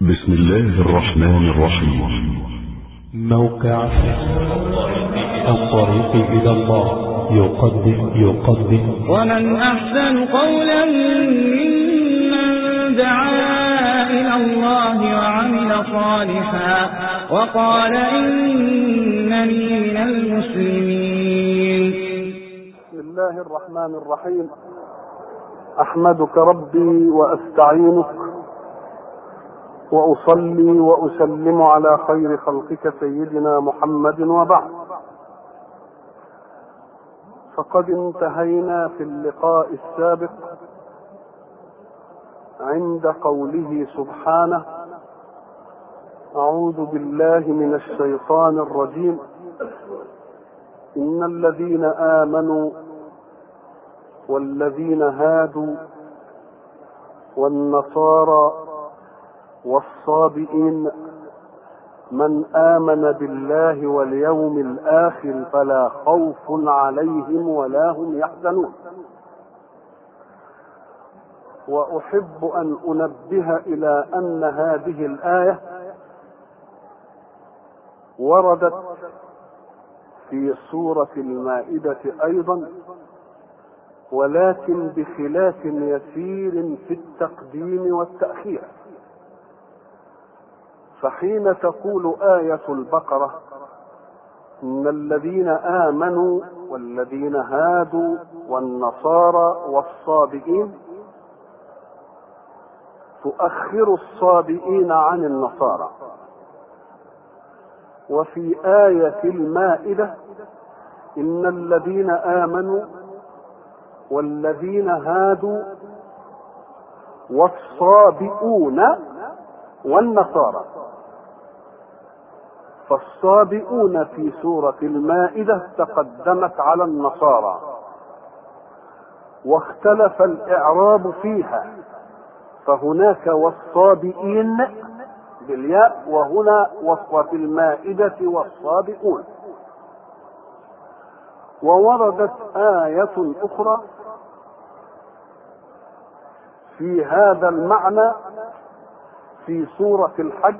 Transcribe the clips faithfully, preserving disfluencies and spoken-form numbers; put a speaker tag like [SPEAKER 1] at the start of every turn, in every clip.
[SPEAKER 1] بسم الله الرحمن الرحيم.
[SPEAKER 2] موقع الطريق إلى الله يقدم يقدم
[SPEAKER 3] ومن أحسن قولا ممن دعا إلى الله وعمل صالحا وقال إنني من المسلمين.
[SPEAKER 4] بسم الله الرحمن الرحيم. أحمدك ربي وأستعينك وأصلي وأسلم على خير خلقك سيدنا محمد، وبعد، فقد انتهينا في اللقاء السابق عند قوله سبحانه: أعوذ بالله من الشيطان الرجيم، إن الذين آمنوا والذين هادوا والنصارى والصابئين من آمن بالله واليوم الآخر فلا خوف عليهم ولا هم يحزنون. وأحب أن أنبه إلى أن هذه الآية وردت في سورة المائدة أيضا، ولكن بخلاف يسير في التقديم والتأخير. فحين تقول آية البقرة: إن الذين آمنوا والذين هادوا والنصارى والصابئين، تؤخر الصابئين عن النصارى. وفي آية المائدة: إن الذين آمنوا والذين هادوا والصابئون والنصارى. فالصابئون في سورة المائدة تقدمت على النصارى، واختلف الإعراب فيها، فهناك والصابئين بالياء، وهنا وفي المائدة والصابئون. ووردت آية أخرى في هذا المعنى في سورة الحج: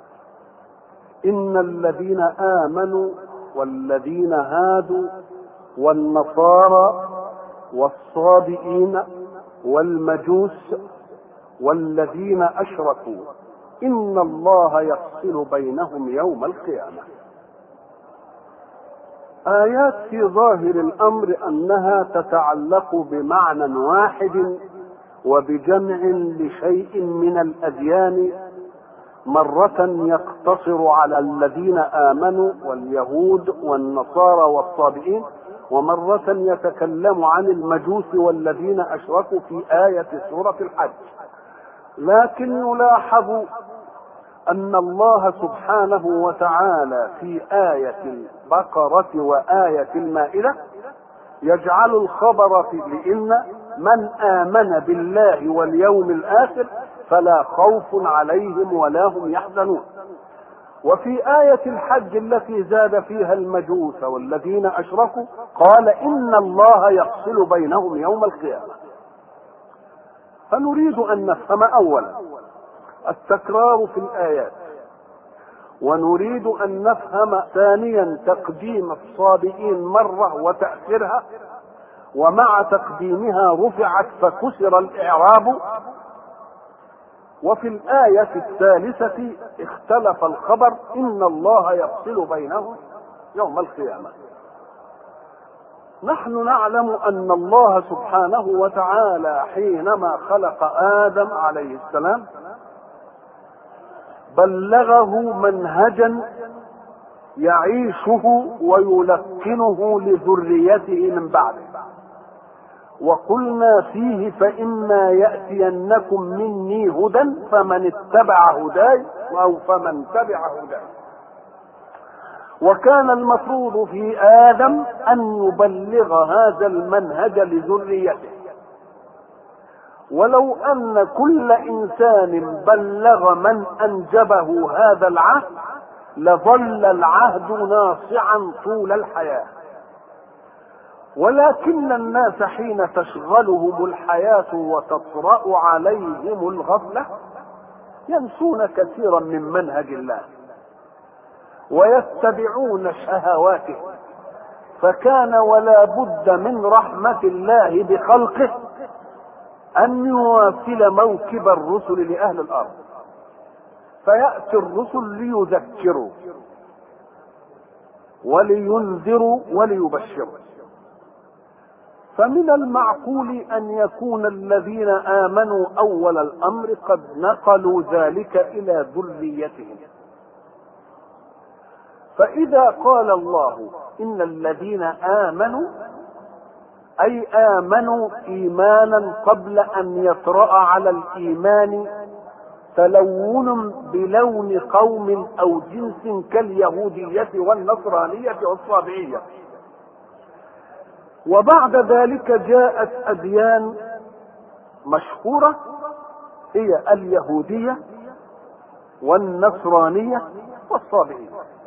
[SPEAKER 4] إن الذين آمنوا والذين هادوا والنصارى والصابئين والمجوس والذين أشركوا إن الله يفصل بينهم يوم القيامة. آيات في ظاهر الأمر أنها تتعلق بمعنى واحد وبجمع لشيء من الأديان، مرة يقتصر على الذين آمنوا واليهود والنصارى والصابئين، ومرة يتكلم عن المجوس والذين أشركوا في آية سورة الحج. لكن يلاحظ أن الله سبحانه وتعالى في آية البقرة وآية المائدة يجعل الخبر في لإن من آمن بالله واليوم الآخر فلا خوف عليهم ولا هم يحزنون. وفي آية الحج التي زاد فيها المجوس والذين أشركوا قال إن الله يفصل بينهم يوم القيامة. فنريد أن نفهم أولا التكرار في الآيات، ونريد أن نفهم ثانيا تقديم الصابئين مرة وتأخيرها، ومع تقديمها رفعت فكسر الإعراب. وفي الآية الثالثة اختلف الخبر: إن الله يفصل بينهم يوم القيامة. نحن نعلم أن الله سبحانه وتعالى حينما خلق آدم عليه السلام بلغه منهجا يعيشه ويلقنه لذريته من بعده، وقلنا فيه: فإما يأتينكم مني هدى فمن اتبع هداي أو فمن تبع هداي. وكان المفروض في آدم أن يبلغ هذا المنهج لذريته، ولو أن كل إنسان بلغ من أنجبه هذا العهد لظل العهد ناصعا طول الحياة. ولكن الناس حين تشغلهم الحياة وتطرأ عليهم الغفلة ينسون كثيرا من منهج الله ويتبعون شهواته، فكان ولا بد من رحمة الله بخلقه أن يواصل موكب الرسل لأهل الأرض، فيأتي الرسل ليذكروا ولينذروا وليبشروا. فمن المعقول أن يكون الذين آمنوا أول الأمر قد نقلوا ذلك إلى ذريتهم. فإذا قال الله إن الذين آمنوا أي آمنوا إيمانا قبل أن يطرأ على الإيمان تلون بلون قوم أو جنس كاليهودية والنصرانية والصابئية، وبعد ذلك جاءت أديان مشهورة هي اليهودية والنصرانية والصابئية،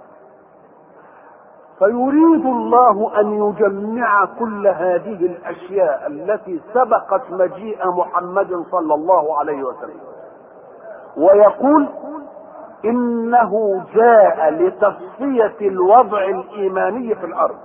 [SPEAKER 4] فيريد الله أن يجمع كل هذه الأشياء التي سبقت مجيء محمد صلى الله عليه وسلم، ويقول إنه جاء لتصفية الوضع الإيماني في الأرض.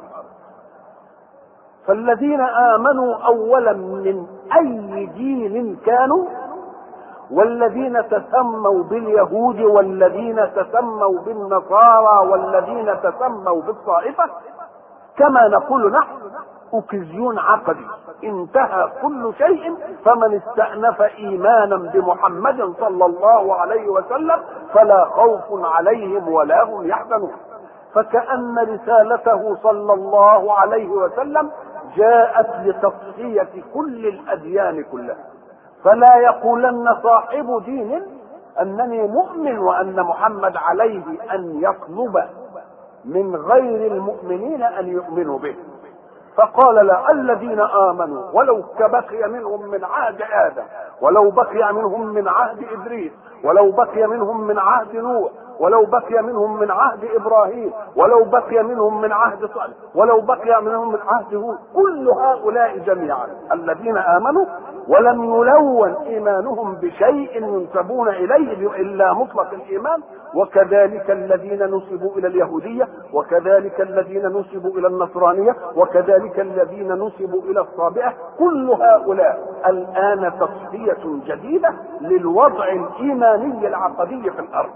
[SPEAKER 4] فالذين آمنوا أولا من أي دين كانوا، والذين تسموا باليهود والذين تسموا بالنصارى والذين تسموا بالطائفة، كما نقول نحن أوكزيون عقدي، انتهى كل شيء، فمن استأنف إيمانا بمحمد صلى الله عليه وسلم فلا خوف عليهم ولا هم يحزنون. فكأن رسالته صلى الله عليه وسلم جاءت لتصفية كل الأديان كلها، فلا يقولن صاحب دين أنني مؤمن وأن محمد عليه أن يطلب من غير المؤمنين أن يؤمنوا به. فقال لا، الذين آمنوا ولو كبقي منهم من عهد آدم، ولو بقي منهم من عهد إدريس، ولو بقي منهم من عهد نوح، ولو بقي منهم من عهد إبراهيم، ولو بقي منهم من عهد صالح، ولو بقي منهم من عهد هود، كل هؤلاء جميعا الذين آمنوا ولم يلون إيمانهم بشيء ينسبون إليه إلا مطلق الإيمان، وكذلك الذين نسبوا إلى اليهودية، وكذلك الذين نسبوا إلى النصرانية، وكذلك الذين نسبوا إلى الصابئة، كل هؤلاء الآن تصفية جديدة للوضع الإيماني العقدي في الأرض.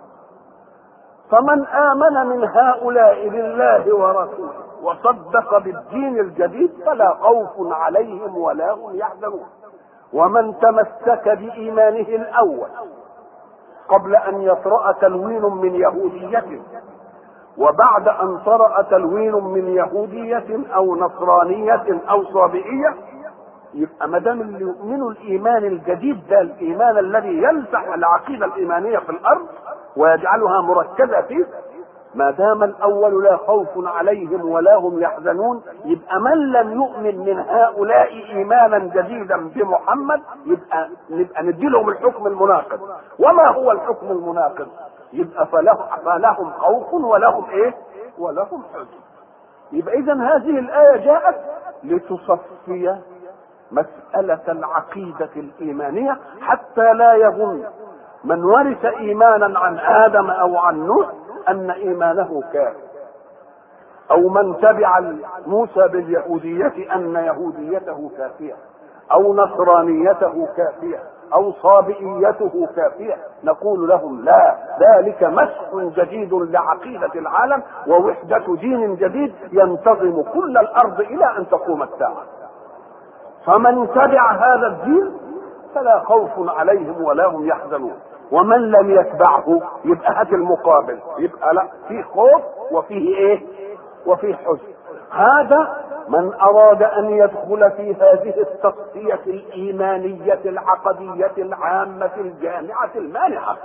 [SPEAKER 4] فمن آمن من هؤلاء بالله ورسوله وصدق بالدين الجديد فلا خوف عليهم ولا هم يحزنون. ومن تمسك بإيمانه الأول قبل أن يطرأ تلوين من يهودية، وبعد أن طرأ تلوين من يهودية أو نصرانية أو صابئية، يبقى ما دام اللي يؤمنوا الإيمان الجديد ده، الإيمان الذي يمسح العقيدة الإيمانية في الأرض ويجعلها مركزة فيه، ما دام الأول لا خوف عليهم ولا هم يحزنون، يبقى من لم يؤمن من هؤلاء إيمانا جديدا بمحمد يبقى نبقى نديلهم الحكم المناقض. وما هو الحكم المناقض؟ يبقى فلهم, فلهم خوف ولهم إيه؟ ولهم حزن. يبقى إذن هذه الآية جاءت لتصفي مسألة العقيدة الإيمانية، حتى لا يظن من ورث إيمانا عن آدم أو عن نوح أن إيمانه كافر، أو من تبع موسى باليهودية أن يهوديته كافية، أو نصرانيته كافية، أو صابئيته كافية. نقول لهم لا، ذلك مسح جديد لعقيدة العالم ووحدة دين جديد ينتظم كل الأرض إلى أن تقوم الساعة. فمن تبع هذا الدين فلا خوف عليهم ولا هم يحزنون، ومن لم يتبعه يبقى هات المقابل، يبقى لا، فيه خوف وفيه ايه؟ وفيه حزن. هذا من أراد أن يدخل في هذه التصفية الإيمانية العقدية العامة الجامعة المانعة.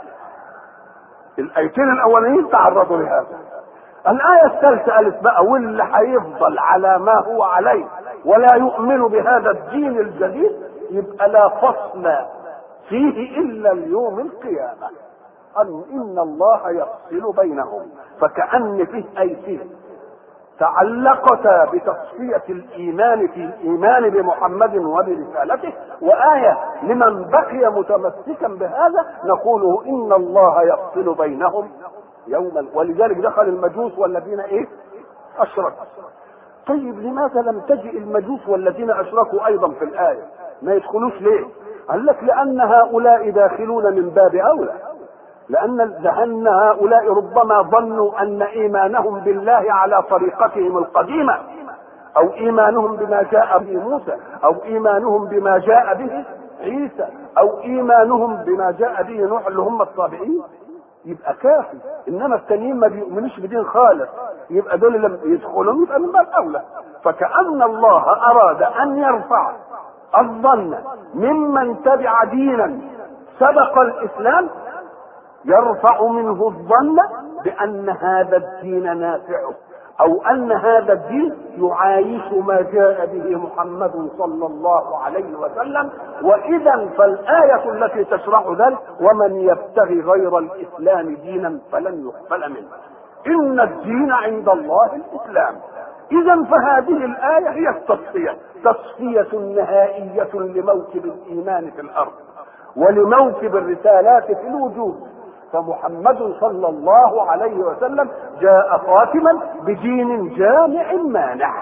[SPEAKER 4] الآيتين الأولين تعرضوا لهذا. الآية الثالثة قالت بقى واللي هيفضل على ما هو عليه ولا يؤمن بهذا الدين الجديد يبقى لا فصل فيه إلا اليوم القيامة، أن إن الله يفصل بينهم. فكأن فيه آيتين تعلقتا بتصفية الإيمان في الإيمان بمحمد وبرسالته، وآية لمن بقي متمسكا بهذا نقوله إن الله يفصل بينهم يوما. ولذلك دخل المجوس والذين إيه أشركوا. طيب لماذا لم تجئ المجوس والذين أشركوا أيضا في الآية؟ ما يدخلوش ليه؟ قال لك لأن هؤلاء داخلون من باب أولى، لأن لأن هؤلاء ربما ظنوا أن إيمانهم بالله على طريقتهم القديمة، أو إيمانهم بما جاء به موسى، أو إيمانهم بما جاء به عيسى، أو إيمانهم بما جاء به نوح اللي هم الصابئين، يبقى كافي. إنما التانيين ما بيؤمنوش بدين خالص، يبقى دول لما يدخلون يبقى من باب أولى. فكأن الله أراد أن يرفع الظن ممن تبع دينا سبق الإسلام، يرفع منه الظن بأن هذا الدين نافعه، أو أن هذا الدين يعايش ما جاء به محمد صلى الله عليه وسلم. وإذا فالآية التي تشرح ذلك ومن يبتغي غير الإسلام دينا فلن يقبل منه إن الدين عند الله الإسلام. إذا فهذه الآية هي التصفية، تصفية نهائية لموكب الإيمان في الأرض ولموكب الرسالات في الوجود. فمحمد صلى الله عليه وسلم جاء خاتما بدين جامع مانع.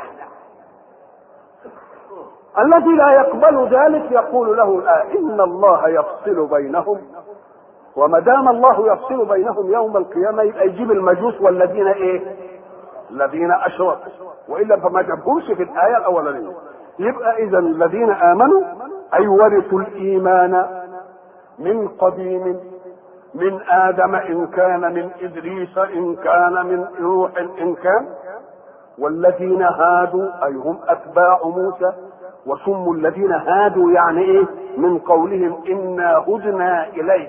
[SPEAKER 4] الذي لا يقبل ذلك يقول له الآية إن الله يفصل بينهم، وما دام الله يفصل بينهم يوم القيامة يبقى يجيب المجوس والذين ايه الذين اشركوا، والا فما جابهمش في الآية الأولانية. يبقى إذا الذين آمنوا أي ورثوا الإيمان من قديم، من آدم إن كان، من إدريس إن كان، من نوح إن كان، والذين هادوا أي هم أتباع موسى. وسموا الذين هادوا يعني إيه؟ من قولهم إنا هدنا إليك،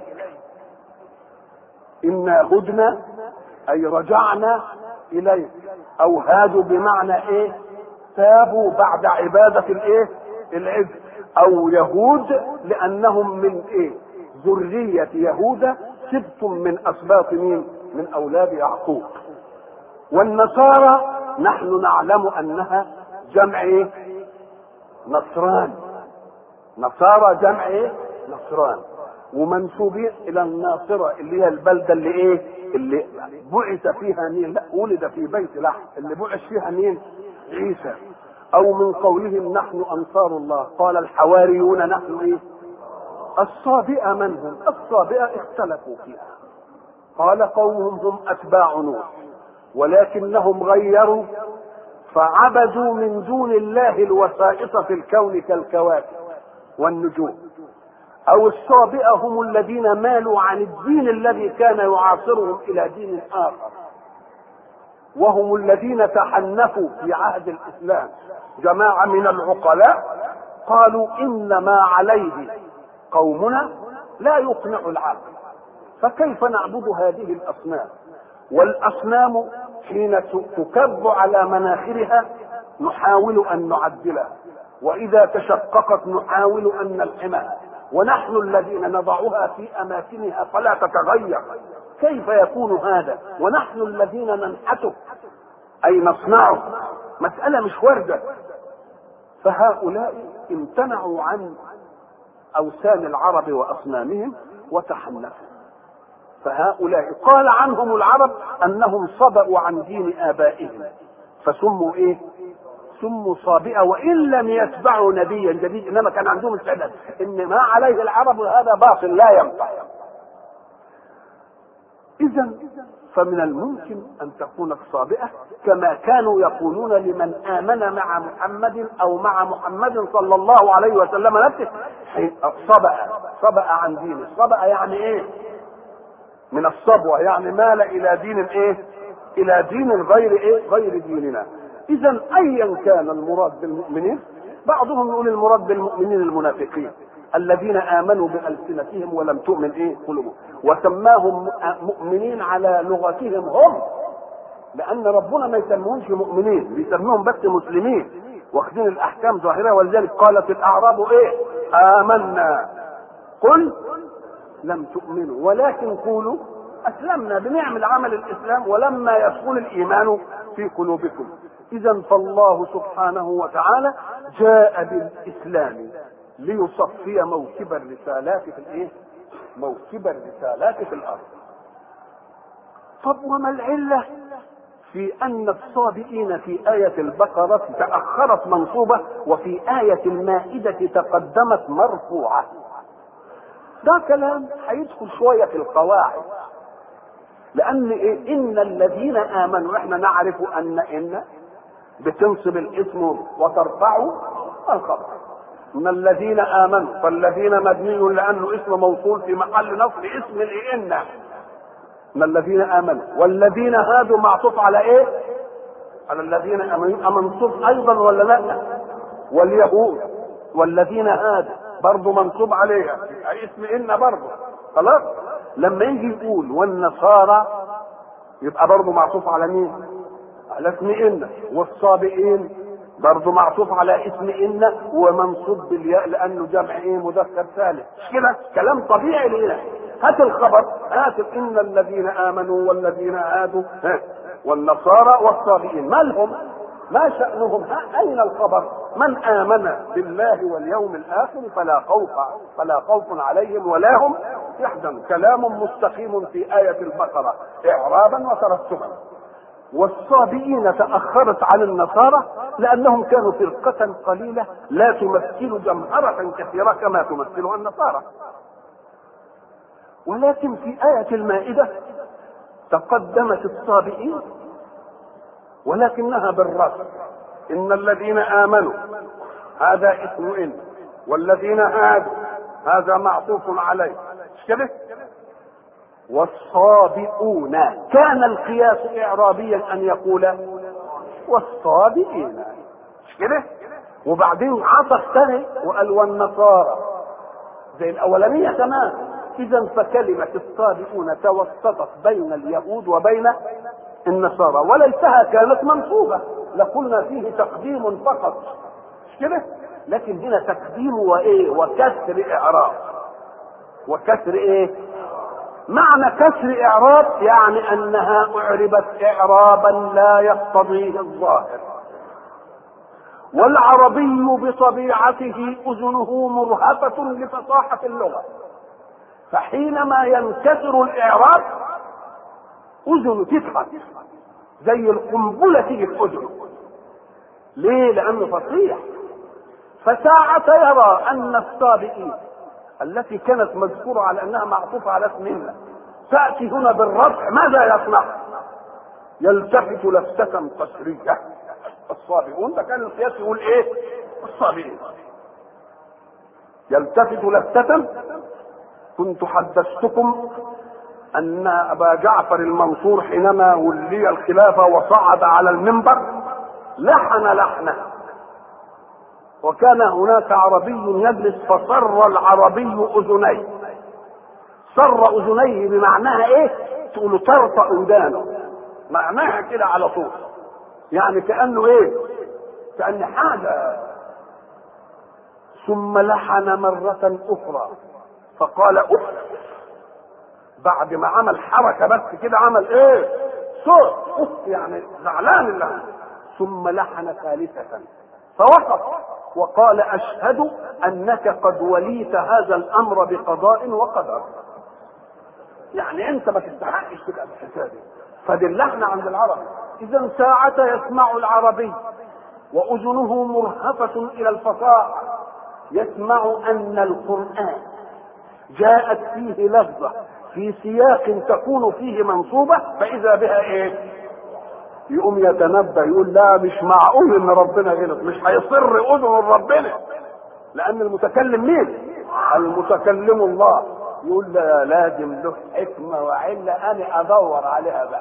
[SPEAKER 4] إنا هدنا أي رجعنا إليك، أو هادوا بمعنى إيه؟ تابوا بعد عبادة الإيه؟ العجل، أو يهود لأنهم من إيه؟ ذرية يهوذا، سبت من أسباط مين؟ من أولاد يعقوب. والنصارى نحن نعلم أنها جمع إيه؟ نصران. نصارى جمع إيه؟ نصران، ومنسوبين إلى الناصرة اللي هي البلدة اللي إيه؟ اللي بعث فيها مين؟ لا ولد في بيت لحم، اللي بعث فيها مين؟ عيسى. أو من قولهم نحن أنصار الله، قال الحواريون نحن إيه؟ الصابئة من هم؟ الصابئة اختلفوا فيها، قال قومهم هم أتباع نوح ولكنهم غيروا فعبدوا من دون الله الوسائط في الكون كالكواكب والنجوم. أو الصابئة هم الذين مالوا عن الدين الذي كان يعاصرهم إلى دين آخر، وهم الذين تحنفوا في عهد الإسلام. جماعة من العقلاء قالوا إن ما عليه قومنا لا يقنع العقل، فكيف نعبد هذه الأصنام؟ والأصنام حين تكب على مناخرها نحاول أن نعدلها، وإذا تشققت نحاول أن نلحمها، ونحن الذين نضعها في أماكنها فلا تتغير. كيف يكون هذا ونحن الذين ننحته أي نصنعه؟ مسألة مش واردة. فهؤلاء امتنعوا عن أوثان العرب وأصنامهم وتحنفوا. فهؤلاء قال عنهم العرب أنهم صبأوا عن دين آبائهم فسموا إيه؟ سموا صابئة، وإن لم يتبعوا نبيا جديد، إنما كان عندهم استعداد إن ما عليه العرب هذا باطل لا ينفع. إذا فمن الممكن أن تكون الصابئة كما كانوا يقولون لمن آمن مع محمد أو مع محمد صلى الله عليه وسلم نفسه صبأ صبأ عن دينه. صبأ يعني إيه؟ من الصبوة، يعني مال إلى دين إيه؟ إلى دين غير إيه؟ غير ديننا. إذا أيا كان المراد بالمؤمنين، بعضهم يقول المراد بالمؤمنين المنافقين الذين آمنوا بألسنتهم ولم تؤمن إيه؟ قلوبهم، وسماهم مؤمنين على لغتهم هم، لأن ربنا ما يسمونش مؤمنين، بيسموهم بس مسلمين واخذين الأحكام ظاهرة. ولذلك قالت الأعراب إيه؟ آمنا، قل لم تؤمنوا ولكن قولوا اسلمنا بنعمل عمل الاسلام ولما يدخل الايمان في قلوبكم. اذا فالله سبحانه وتعالى جاء بالاسلام ليصفي موكب الرسالات في الايه؟ موكب الرسالات في الارض. طب وما العله في ان الصابئين في آية البقرة تأخرت منصوبة وفي آية المائدة تقدمت مرفوعة؟ ده كلام هيدخل شوية في القواعد، لأن إيه؟ إن الذين آمنوا، إحنا نعرف أن إن بتنصب الاسم وترفع الخبر. من الذين آمنوا، فالذين مبني لأنه اسم موصول في محل نصب اسم الإن. من الذين آمنوا، والذين هادوا معطوف على إيه؟ على الذين آمنوا، منصوب أيضا ولا لا؟ واليهود والذين هادوا برضه منصوب عليها اسم إن برضه. خلاص؟ لما يجي يقول والنصارى يبقى برضه معطوف على مين؟ على اسم إن. والصابئين برضه معطوف على اسم إن ومنصوب بالياء لأنه جمع إيه؟ مذكر سالم. مش كده؟ كلام طبيعي لنا. هات الخبر، هات إن الذين آمنوا والذين هادوا والنصارى والصابئين، ما لهم؟ ما شأنهم؟ أين الخبر؟ من آمن بالله واليوم الآخر فلا خوف فلا خوف عليهم ولا هم يحزنون. كلام مستقيم في آية البقرة إعرابا وترتبا. والصابئين تأخرت عن النصارى لأنهم كانوا فرقة قليلة لا تمثل جمهرة كثيرة كما تمثلها النصارى. ولكن في آية المائدة تقدمت الصابئين ولكنها بالرفع. إن الذين آمنوا هذا اسم إن، والذين هادوا هذا معطوف عليه. مش كده؟ والصابئون كان القياس إعرابيا أن يقول والصابئين. مش كده؟ وبعدين عطف ثاني وقال والنصارى زي الأولانية تمام. إذا فكلمة الصابئون توسطت بين اليهود وبين النصارى، وليتها كانت منصوبة لقلنا فيه تقديم فقط. مش كده؟ لكن هنا تقديم وايه؟ وكسر اعراب. وكسر ايه؟ معنى كسر اعراب يعني انها اعربت اعرابا لا يقتضيه الظاهر. والعربي بطبيعته اذنه مرهفة لفصاحة اللغة، فحينما ينكسر الاعراب اذنه تضحك زي القنبلة تيجي في اذنه. ليه؟ لانه فصيح. فساعة يرى ان الصابئين التي كانت مذكورة على انها معطوفة على اسم الله تأتي هنا بالرفع، ماذا يصنع؟ يلتفت لفتة قسرية. الصابئون ده كان القياس يقول ايه؟ الصابئين. يلتفت لفتة. كنت حدثتكم ان ابا جعفر المنصور حينما ولي الخلافة وصعد على المنبر لحن لحنه، وكان هناك عربي يجلس فصر العربي اذنيه. صر اذنيه بمعناها ايه؟ تقول طرطق ودانه، معناها كده على طول، يعني كانه ايه؟ كان حاجه. ثم لحن مره اخرى فقال اف، بعد ما عمل حركه بس كده عمل ايه؟ صوت اف، يعني زعلان اللحن. ثم لحن ثالثه فوقف وقال اشهد انك قد وليت هذا الامر بقضاء وقدر. يعني انت ما تستحقش تبقى بالحساب. فدي اللحن عند العرب. اذا ساعة يسمع العربي واذنه مرهفة الى الفصاحة يسمع ان القرآن جاءت فيه لفظة في سياق تكون فيه منصوبة فاذا بها ايه؟ يقوم يتنبأ يقول لا مش معقول ان ربنا غلط، مش هيصر اذن ربنا، لان المتكلم مين؟ المتكلم الله. يقول لا لازم له حكمة وعلة انا ادور عليها بقى.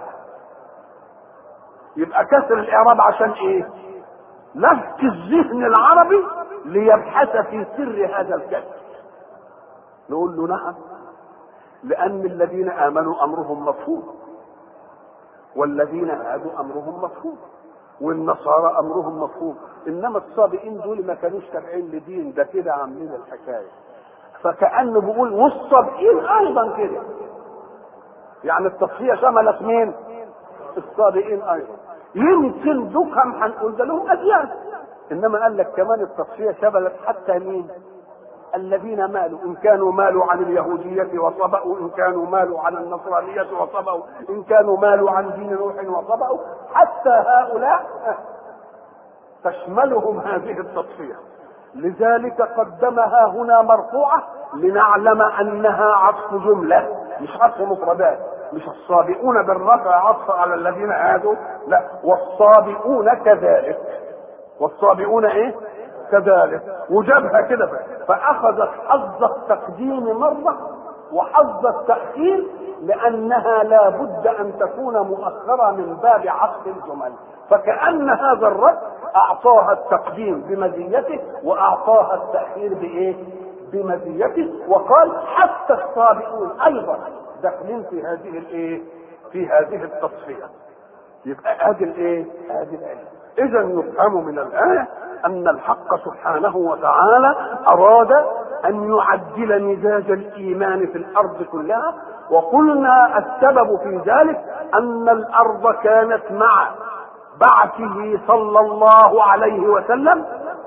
[SPEAKER 4] يبقى كسر الاعراب عشان ايه؟ لفت الذهن العربي ليبحث في سر هذا الكسر. نقول له نعم، لان الذين امنوا امرهم مفهوم، والذين هادوا امرهم مفهوم، والنصارى امرهم مفهوم. انما الصابئين دول ما كانوش تابعين لدين، ده كده عاملين الحكايه. فكانه بيقول والصابئين ايضا كده، يعني التصفية شملت مين؟ الصابئين ايضا. يمكن دكهم هنقول ده لهم اديان، انما قال لك كمان التصفية شملت حتى مين؟ الذين مالوا، ان كانوا مالوا عن اليهودية وصبأوا، ان كانوا مالوا عن النصرانية وصبأوا، ان كانوا مالوا عن دين نوح وصبأوا، حتى هؤلاء تشملهم هذه التصفية. لذلك قدمها هنا مرفوعة لنعلم انها عطف جملة مش عطف مفردات، مش الصابئون بالرفع عطف على الذين هادوا، لا، والصابئون كذلك، والصابئون ايه كذلك، وجابها كده فاخذت حظ التقديم مرة وحظ التأخير، لانها لا بد ان تكون مؤخرة من باب عطف الجمل، فكأن هذا الرد اعطاها التقديم بمزيته واعطاها التأخير بايه بمزيته، وقال حتى الصابئون ايضا داخلين في هذه الايه في هذه التصفية. يبقى هذه الايه هذه العلم. اذا يفهم من الآية ان الحق سبحانه وتعالى اراد ان يعدل مزاج الايمان في الارض كلها، وقلنا السبب في ذلك ان الارض كانت مع بعثه صلى الله عليه وسلم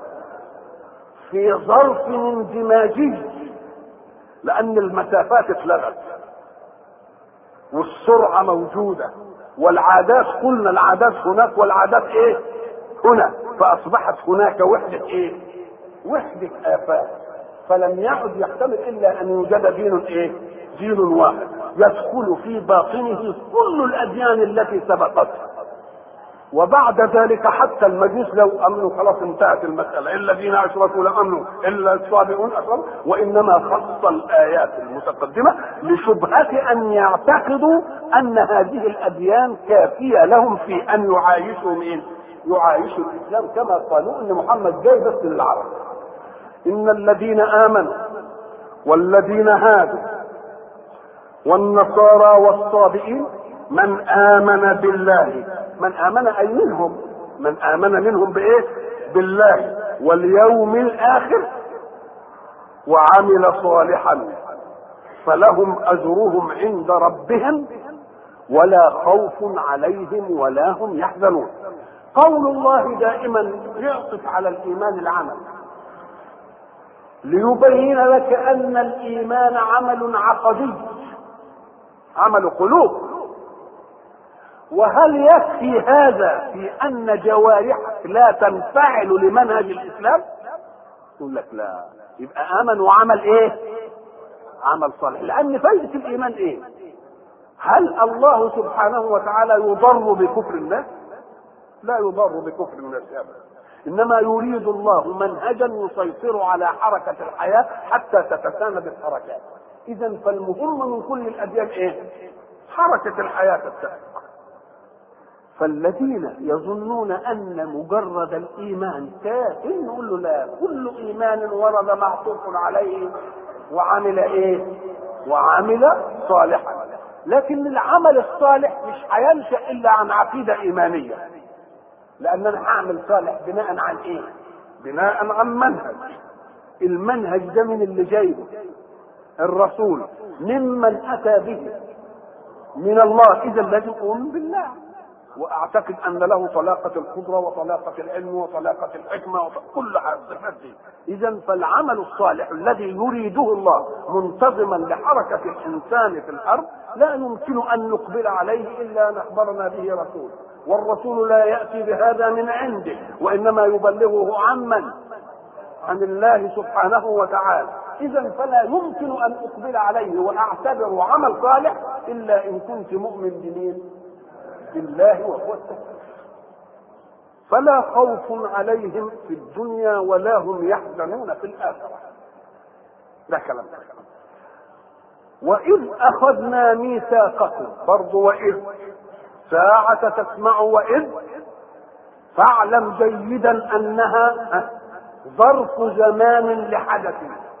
[SPEAKER 4] في ظرف اندماجي، لان المسافات اتلغت والسرعة موجودة والعادات، قلنا العادات هناك والعادات ايه هنا، فاصبحت هناك وحدة ايه وحدة آفات، فلم يعد يحتمل الا ان يوجد دين ايه دين واحد يدخل في باطنه كل الاديان التي سبقته. وبعد ذلك حتى المجوس لو امنوا خلاص انتهت المسألة، الذين اشركوا لا امنوا الا الصابئون اشركوا، وانما خص الايات المتقدمة لشبهة ان يعتقدوا ان هذه الاديان كافية لهم في ان يعايشوا مين يعايشوا الاسلام، كما قالوا ان محمد جاي بس للعرب. ان الذين امنوا والذين هادوا والنصارى والصابئين من آمن بالله، من آمن أي منهم، من آمن منهم بإيه بالله واليوم الآخر وعمل صالحا فلهم أجرهم عند ربهم ولا خوف عليهم ولا هم يحزنون. قول الله دائما يعطف على الإيمان العمل، ليبين لك أن الإيمان عمل عقدي، عمل قلوب. وهل يكفي هذا في ان جوارحك لا تنفعل لمنهج الاسلام؟ يقول لك لا، يبقى امن وعمل ايه عمل صالح. لان فائدة الايمان ايه؟ هل الله سبحانه وتعالى يضر بكفر الناس؟ لا يضر بكفر الناس ابدا، انما يريد الله منهجا يسيطر على حركة الحياة حتى تتساند الحركات. اذا فالمهم من كل الاديان ايه؟ حركة الحياة تتساند. فالذين يظنون ان مجرد الايمان كافٍ نقول له لا، كل ايمان ورد معطوف عليه وعمل ايه وعمل صالحا. لكن العمل الصالح مش هينشأ الا عن عقيدة ايمانية، لان انا هعمل صالح بناء عن ايه بناء عن منهج. المنهج ده من اللي جايبه الرسول ممن اتى به من الله، اذا لازم اؤمن بالله واعتقد ان له طلاقة القدرة وطلاقة العلم وطلاقة الحكمة وكل الصفات دي. اذا فالعمل الصالح الذي يريده الله منتظما لحركة الانسان في الارض لا يمكن ان نقبل عليه الا ان اخبرنا به رسول، والرسول لا يأتي بهذا من عنده وانما يبلغه عمن عن الله سبحانه وتعالى. اذا فلا يمكن ان اقبل عليه واعتبره عمل صالح الا ان كنت مؤمن بمين بالله وهو التوحيد. فلا خوف عليهم في الدنيا ولا هم يحزنون في الآخرة. ده كلام. وإذ أخذنا ميثاقكم، برضو وإذ ساعة تسمع وإذ فاعلم جيدا أنها ظرف زمان لحدث،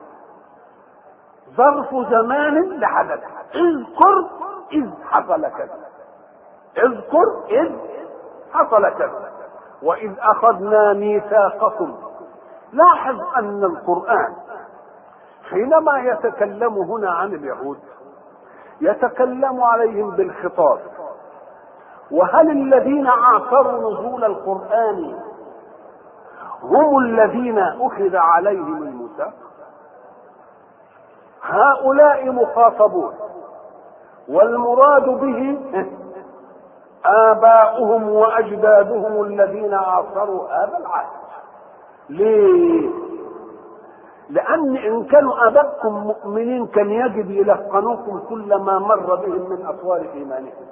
[SPEAKER 4] ظرف زمان لحدث. اذكر إذ حصل كذا، اذكر إذ حصل كذا. وإذ أخذنا ميثاقكم. لاحظ أن القرآن حينما يتكلم هنا عن اليهود يتكلم عليهم بالخطاب. وهل الذين عاصروا نزول القرآن هم الذين أخذ عليهم الميثاق؟ هؤلاء مخاطبون، والمراد به آباؤهم وأجدادهم الذين عاصروا هذا العهد. ليه؟ لأن إن كانوا آباءكم مؤمنين كان يجب يلقنوكم كل ما مر بهم من أطوار إيمانهم.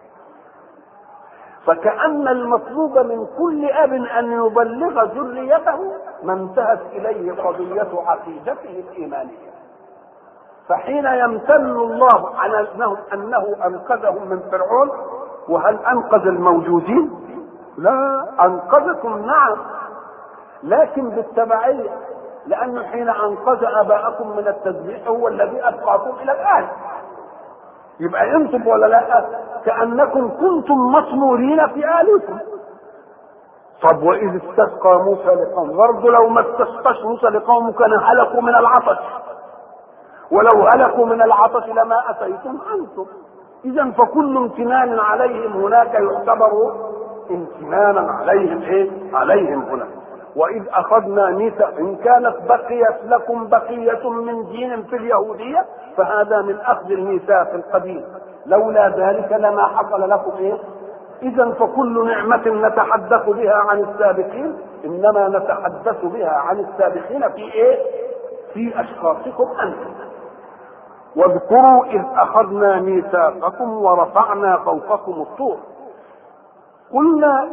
[SPEAKER 4] فكأن المطلوب من كل أب أن يبلغ ذريته ما انتهت إليه قضية عقيدته الإيمانية. فحين يمتن الله على أنه, أنه أنقذهم من فرعون، وهل أنقذ الموجودين؟ لا، أنقذكم نعم، لكن بالتبعية، لأنه حين أنقذ آباءكم من التذبيح هو الذي أبقاكم إلى الآن. يبقى أنتم ولا لا؟ كأنكم كنتم مطمورين في آلكم. طب وإذ استسقى موسى لقومه، برضه لو ما استسقاش موسى لقومه كان هلكوا من العطش، ولو هلكوا من العطش لما أتيتم أنتم. إذا فكل امتنان عليهم هناك يعتبر امتنانا عليهم إيه؟ عليهم هنا. وإذ أخذنا ميثاق، إن كانت بقيت لكم بقية من دين في اليهودية فهذا من أخذ الميثاق القديم، لولا ذلك لما حصل لكم إيه؟ إذا فكل نعمة نتحدث بها عن السابقين إنما نتحدث بها عن السابقين في إيه؟ في أشخاصكم أنتم. واذكروا إذ أخذنا ميثاقكم ورفعنا فوقكم الطور. قلنا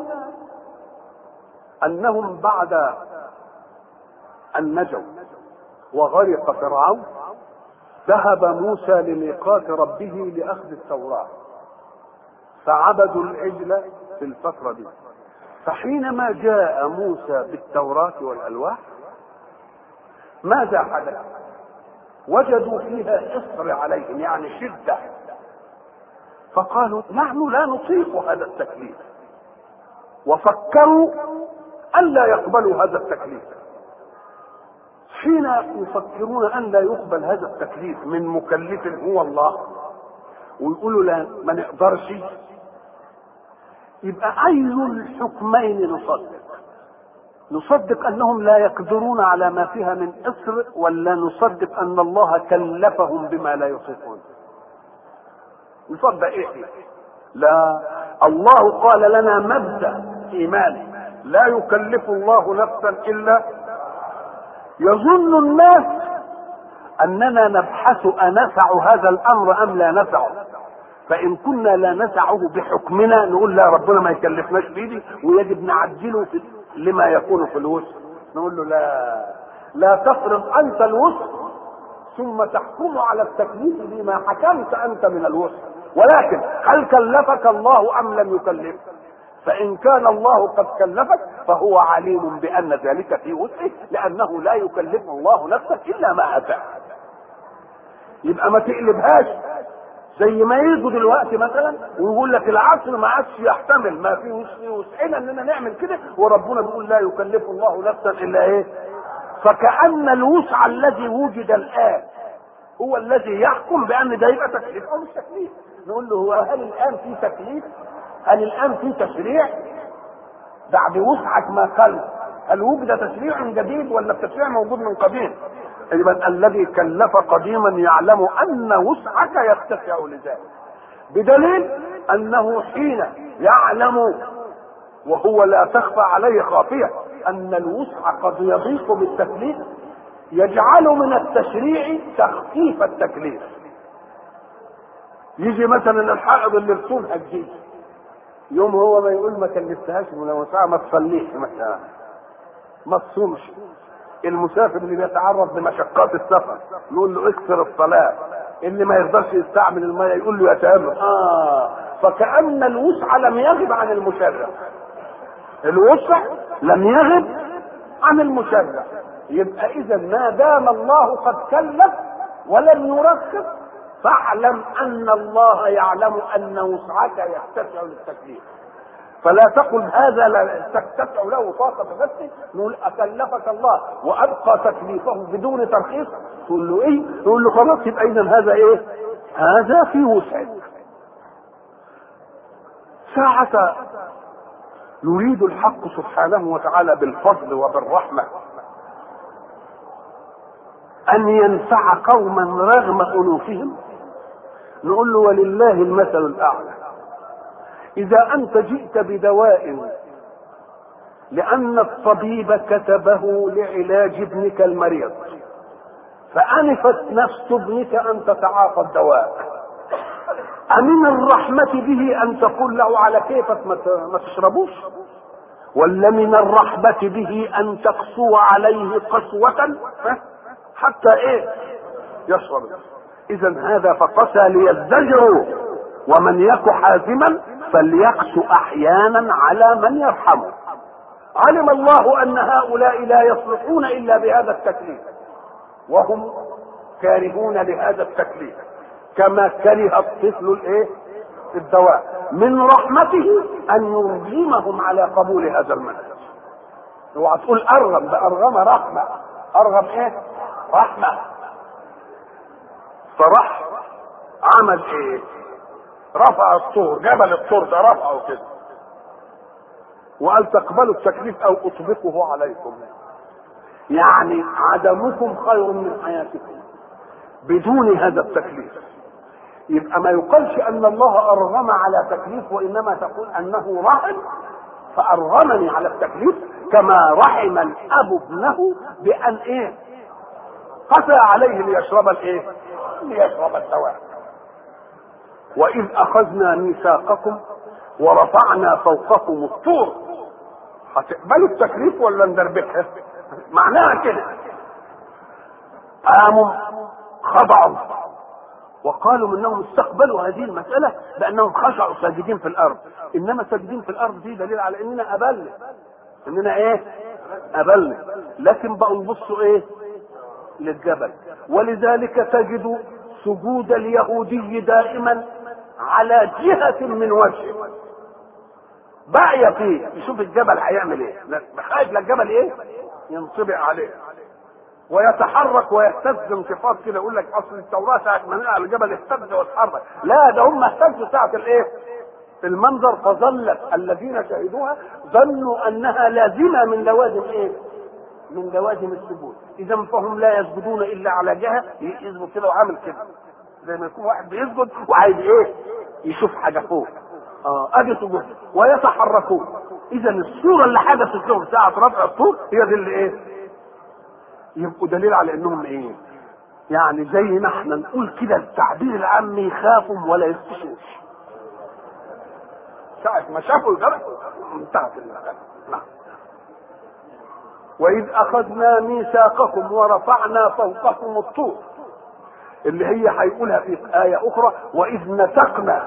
[SPEAKER 4] أنهم بعد أن نجوا وغرق فرعون ذهب موسى لميقات ربه لأخذ التوراة، فعبدوا العجل في الفترة دي. فحينما جاء موسى بالتوراة والألواح ماذا حدث؟ وجدوا فيها إصر عليهم، يعني شدة، فقالوا نحن لا نطيق هذا التكليف، وفكروا ألا يقبلوا هذا التكليف. حين يفكرون أن لا يقبل هذا التكليف من مكلف هو الله ويقولوا لا ما نقدرش، يبقى أي الحكمين نصدق؟ نصدق أنهم لا يقدرون على ما فيها من إصر، ولا نصدق أن الله كلفهم بما لا يطيقون؟ نصدق إيه؟ لا، الله قال لنا مبدأ إيماني لا يكلف الله نفسا إلا. يظن الناس أننا نبحث أنسع هذا الأمر أم لا نسعه، فإن كنا لا نسعه بحكمنا نقول لا ربنا ما يكلفناش بيدي ويجب نعجله في لما يكون في الوسع. نقول له لا لا تفرض أنت الوسع ثم تحكم على التكليف بما حكمت أنت من الوسع، ولكن هل كلفك الله أم لم يكلفك؟ فإن كان الله قد كلفك فهو عليم بأن ذلك في وسعه، لأنه لا يكلف الله نفسا إلا ما أتاه. يبقى ما تقلبهاش زي ما يجوا دلوقتي مثلا ويقول لك العصر ما عادش يحتمل، ما في وسعنا اننا نعمل كده، وربنا بيقول لا يكلف الله نفسا الا ايه. فكأن الوسع الذي وجد الآن هو الذي يحكم بأن ده يبقى تكليف أو مش تكليف. نقول له هو هل الآن في تكليف؟ هل الآن في تشريع بعد وسعك ما خلق؟ هل وجد تشريع جديد ولا التشريع موجود من قديم؟ يبقى الذي كلف قديما يعلم أن وسعك يتسع لذلك، بدليل أنه حين يعلم وهو لا تخفى عليه خافية أن الوسع قد يضيق بالتكليف يجعل من التشريع تخفيف التكليف. يجي مثلا الحائض اللي بتصومها الجيش يوم هو ما يقول ما كلفتهاش من وسعها ما تصليش مثلا ما تصومش. المسافر اللي بيتعرض لمشقات السفر نقول له اكثر الصلاه، اللي ما يقدرش يستعمل الميه يقول له يتامل. اه فكأن الوسع لم يغب عن المشرع، الوسع لم يغب عن المشرع. يبقى اذا ما دام الله قد كلف ولم يرخص فاعلم ان الله يعلم ان وسعك يتسع للتكليف، فلا تقل هذا لا تتسع له طاقة نفسه. نقول أكلفك الله وأبقى تكليفه بدون ترخيص، تقول له إيه؟ تقول له خلاص يبقى إذا هذا إيه؟ هذا في وسعك. ساعة يريد الحق سبحانه وتعالى بالفضل وبالرحمة أن ينفع قوما رغم أنوفهم، نقول له ولله المثل الأعلى. إذا أنت جئت بدواء لأن الطبيب كتبه لعلاج ابنك المريض، فأنفت نفس ابنك أن تتعاطى الدواء، أمن الرحمة به أن تقول له على كيفك ما تشربوش؟ ولا من الرحمة به أن تقسو عليه قسوة حتى إيه يشرب؟ إذا هذا فقسى ليزدجروا، ومن يك حازما فليقسو أحيانا على من يرحمه. علم الله أن هؤلاء لا يصلحون إلا بهذا التكليف، وهم كارهون لهذا التكليف كما كره الطفل الايه الدواء. من رحمته ان يرغمهم على قبول هذا المنهج. اوعى تقول ارغم، ده ارغم رحمه. ارغم ايه؟ رحمه. فراح عمل ايه؟ رفع الطور، جبل الطور ده رفعه كده وقال تقبلوا التكليف او اطبقه عليكم، يعني عدمكم خير من حياتكم بدون هذا التكليف. يبقى ما يقالش ان الله ارغم على تكليف، وانما تقول انه رحم فارغمني على التكليف، كما رحم الاب ابنه بان ايه قسى عليه ليشرب الايه ليشرب الدواء. واذ اخذنا ميثاقكم ورفعنا فوقكم الطور. هتقبلوا التكليف ولا ندربكها؟ معناها كده. قاموا خضعوا وقالوا انهم استقبلوا هذه المسألة بانهم خشعوا ساجدين في الارض. انما ساجدين في الارض دي دليل على اننا ابلنا، اننا ايه ابلنا. لكن بقوا يبصوا ايه للجبل. ولذلك تجد سجود اليهودي دائما على جهة من وجهه، باقية فيه يشوف الجبل هيعمل ايه، خايف للجبل ايه ينطبق عليه ويتحرك ويهتز انتفاض كده. يقول لك اصل التوراة ساعة ما نقع على الجبل اهتز واتحرك، لا ده هم اهتزوا ساعة الايه المنظر، فظلت الذين شهدوها ظنوا انها لازمة من لوازم ايه من لوازم السجود. اذا فهم لا يسجدون الا على جهة، يسجد كده وعامل كده زي ما يكون واحد بيسجد وعايز ايه يشوف حاجة فوق. اه ادي سجود ويتحركون. اذا الصورة اللي حدثت لهم ساعة رفع الطور هي دي اللي ايه يبقوا دليل على انهم ايه يعني زي ما احنا نقول كده التعبير العام يخافوا ولا يخشوش. ساعة ما شافوا الجبل انتهت المسألة. نعم. وإذ أخذنا ميثاقكم ورفعنا فوقكم الطور، اللي هي هيقولها في آية أخرى وإذ نتقنا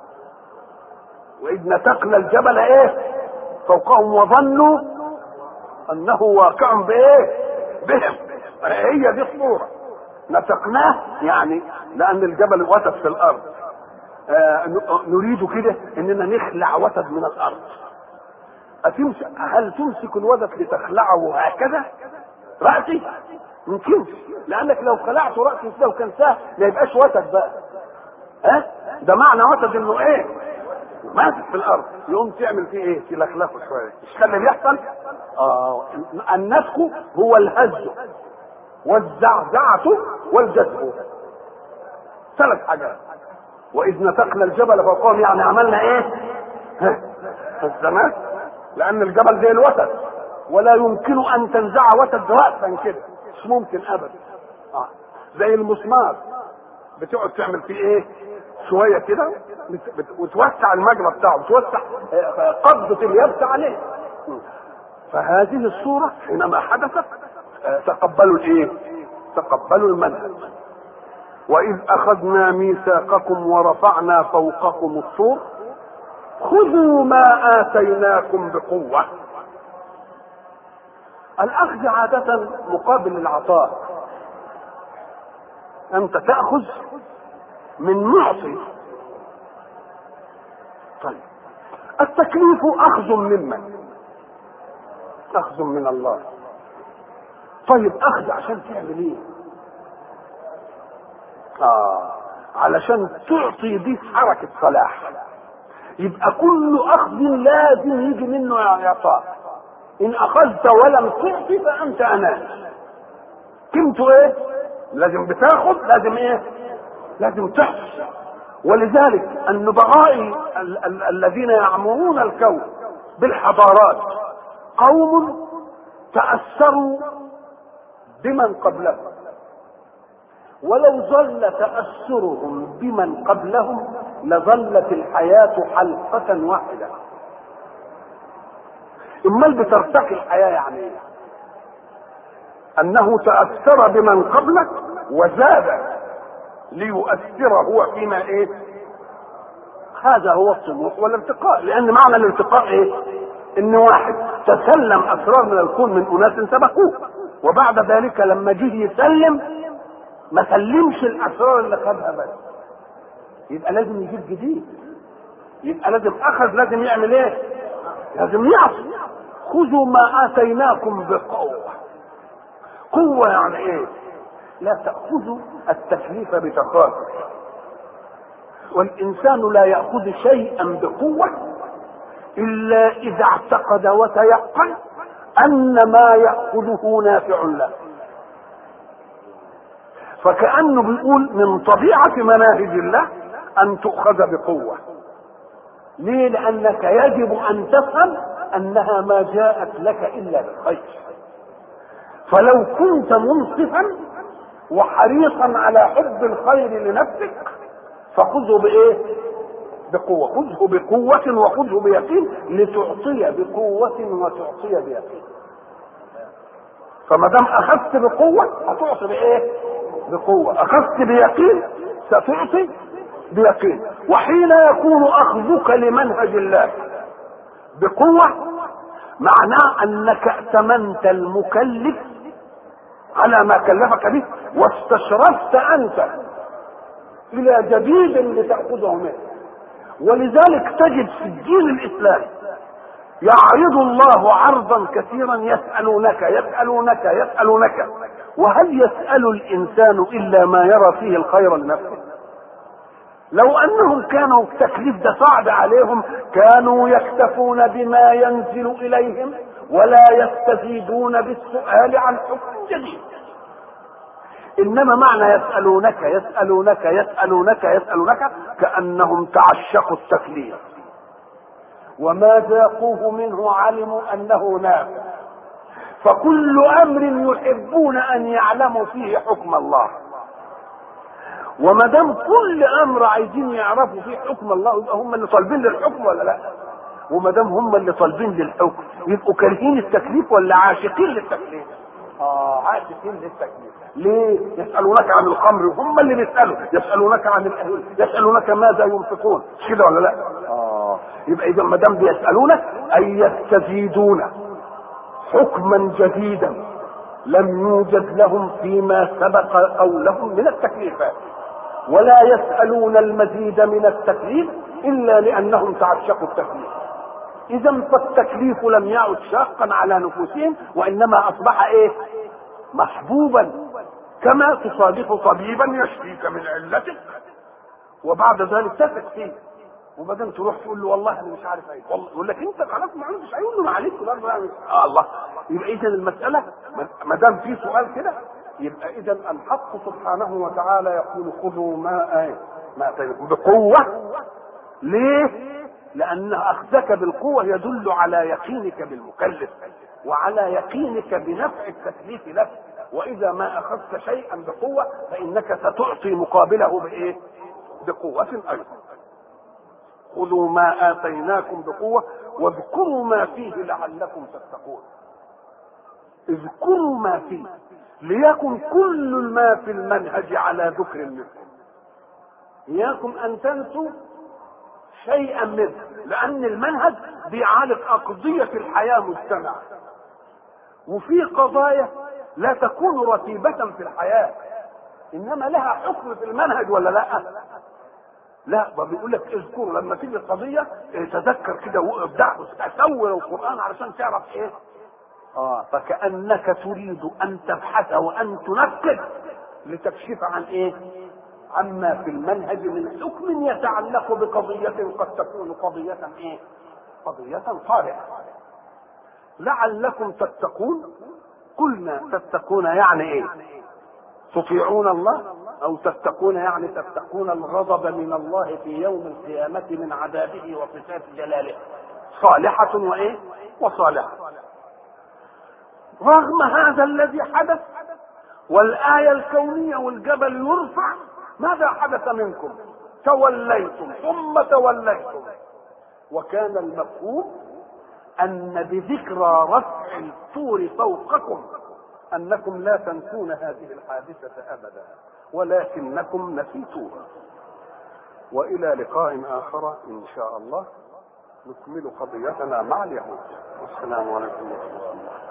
[SPEAKER 4] وإذ نتقنا الجبل إيه فوقهم وظنوا أنه واقع بإيه بهم. هي دي الصورة. نتقناه يعني لأن الجبل وتد في الأرض. آه نريد كده إننا نخلع وتد من الأرض. أتمسك هل تمسك الوتد لتخلعه هكذا رأسي؟ ممكنش، لأنك لو خلعت رأسي لو كان سهل ما يبقاش وتد بقى. ها أه؟ ده معنى وتد إنه إيه ماسك في الأرض، يقوم تعمل فيه إيه تلخلخه شوية. إيش كان اللي بيحصل؟ آه النسخ هو الهز والزعزعة والجذب، ثلاث حاجات. وإذ نتقنا الجبل فوقهم يعني عملنا إيه؟ الزمان، لأن الجبل زي الوتد ولا يمكن أن تنزع وتد رأسا كده، مش ممكن أبدا. آه. زي المسمار بتقعد تعمل فيه إيه؟ شوية كده وتوسع المجرى بتاعه، وتوسع قبضة اليابس عليه. فهذه الصورة حينما حدثت تقبلوا الايه تقبلوا المنهج. واذ اخذنا ميثاقكم ورفعنا فوقكم الطور خذوا ما اتيناكم بقوة. الاخذ عادة مقابل العطاء، انت تأخذ من معطي. طيب التكليف اخذ ممن؟ اخذ من الله. طيب اخذ عشان تعمل ايه؟ اه علشان تعطي دي حركة صلاح. يبقى كل اخذ لازم يجي منه اعطاء. ان اخذت ولم تعطي فانت اناني. قيمته ايه؟ لازم بتاخذ، لازم ايه؟ لازم تعطي. ولذلك النبغاء ال- ال- الذين يعمرون الكون بالحضارات قوم تأثروا بمن قبلهم، ولو ظل تأثرهم بمن قبلهم لظلت الحياة حلقة واحدة. امال بترتقي الحياة يعني ايه؟ انه تأثر بمن قبلك وزاد ليؤثر هو فيما ايه؟ هذا هو الطموح والارتقاء. لان معنى الارتقاء ايه؟ ان واحد تسلم اسرار من الكون من اناس سبقوه، وبعد ذلك لما جه يسلم ما سلمش الاسرار اللي خدها بس، يبقى لازم يجيب جديد. يبقى لازم اخذ، لازم يعمل ايه؟ لازم يعصي. خذوا ما اتيناكم بقوه. قوه يعني ايه؟ لا تاخذوا التكليف بتخاطر. والانسان لا ياخذ شيئا بقوه الا اذا اعتقد وتيقن ان ما ياخذه نافع له. فكأنه بيقول من طبيعة مناهج الله أن تؤخذ بقوة. ليه؟ لأنك يجب أن تفهم أنها ما جاءت لك إلا بالخير. فلو كنت منصفا وحريصا على حب الخير لنفسك فخذه بإيه؟ بقوة. خذه بقوة وخذه بيقين لتعطي بقوة وتعطي بيقين. فما دام أخذت بقوة هتعطي بإيه؟ بقوة. أخذت بيقين ستعطي بيقين. وحين يكون أخذك لمنهج الله بقوة معناه أنك ائتمنت المكلف على ما كلفك به واستشرفت أنت إلى جديد لتأخذه منه. ولذلك تجد في الدين الإسلامي يعرض الله عرضا كثيرا يسألونك يسألونك يسألونك وهل يسأل الإنسان إلا ما يرى فيه الخير لنفسه؟ لو أنهم كانوا التكليف ده صعب عليهم كانوا يكتفون بما ينزل إليهم ولا يستزيدون بالسؤال عن حكم جديد. إنما معنى يسألونك يسألونك يسألونك يسألونك كأنهم تعشقوا التكليف وما ذاقوه منه علموا أنه نافع. فكل أمر يحبون أن يعلموا فيه حكم الله. وما دام كل أمر عايزين يعرفوا فيه حكم الله يبقى هم اللي طالبين للحكم ولا لا؟ وما دام هم اللي طالبين للحكم يبقوا كارهين التكليف ولا عاشقين للتكليف؟ آه عاشقين للتكليف. ليه؟ يسألونك عن الخمر هم اللي بيسألوا، يسألونك عن الأهل، يسألونك ماذا ينفقون، مش كده ولا لا؟ آه يبقى إذا ما دام بيسألونك أي يستزيدون حكما جديدا لم يوجد لهم فيما سبق قولهم من التكليفات، ولا يسألون المزيد من التكليف إلا لأنهم تعشقوا التكليف. إذا فالتكليف لم يعد شاقا على نفوسهم وإنما أصبح إيه؟ محبوبا. كما تصادف طبيبا يشفيك من علتك وبعد ذلك تثق فيه وبعدين تروح تقول له والله انا مش عارف ايه، والله يقول لك انت خلاص ما عندكش، هيقول له معلش برضه يعني اه الله. يبقى اذا المساله ما دام في سؤال كده يبقى اذا الحق سبحانه وتعالى يقول خذوا ما ايه ما اتيناكم بقوه. ليه؟ لان اخذك بالقوه يدل على يقينك بالمكلف وعلى يقينك بنفع التكليف لك. واذا ما اخذت شيئا بقوه فانك ستعطي مقابله بايه؟ بقوه ايضا. خذوا ما آتيناكم بقوة واذكروا ما فيه لعلكم تتقون. اذكروا ما فيه ليكن كل ما في المنهج على ذكر منكم. إياكم أن تنسوا شيئا منه لأن المنهج بيعالج أقضية الحياة مجتمع، وفي قضايا لا تكون رتيبة في الحياة إنما لها حكم في المنهج ولا لا؟ لا. بيقول لك اذكروا لما تيجي القضيه تذكر كده وابدع وتسور القران علشان تعرف ايه. اه فكانك تريد ان تبحث وان تنفذ لتكشف عن ايه؟ عما في المنهج من حكم يتعلق بقضية قد تكون قضية ايه؟ قضية صالحة. لعلكم تتقون. قلنا تتقون يعني ايه؟ تطيعون الله، او تتقون يعني تتقون الغضب من الله في يوم القيامة من عذابه وصفات جلاله. صالحة وايه؟ وصالحة. رغم هذا الذي حدث والآية الكونية والجبل يرفع، ماذا حدث منكم؟ توليتم ثم توليتم. وكان المفهوم أن بذكرى رفع الطور فوقكم أنكم لا تنسون هذه الحادثة أبدا، ولكنكم نسيتوها. وإلى لقاء آخر إن شاء الله نكمل قضيتنا مع اليهود. والسلام عليكم ورحمة الله.